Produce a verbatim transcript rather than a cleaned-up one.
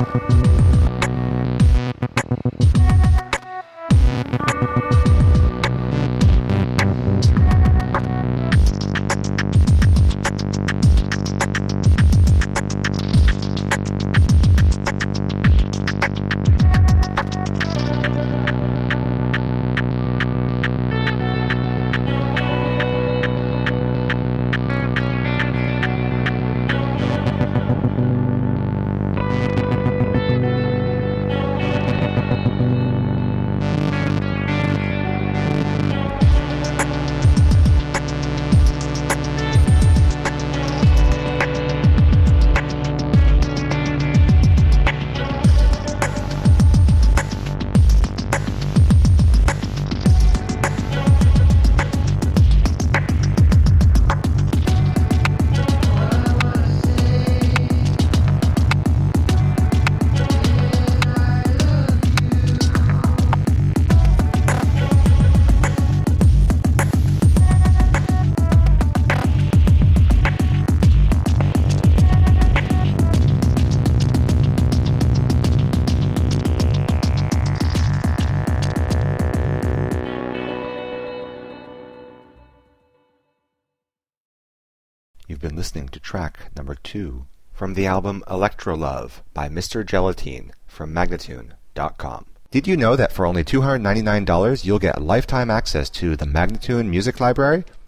You've been listening to track number two from the album Electrolove by Mister Gelatine from Magnatune dot com. Did you know that for only two hundred ninety-nine dollars you'll get lifetime access to the Magnatune Music Library?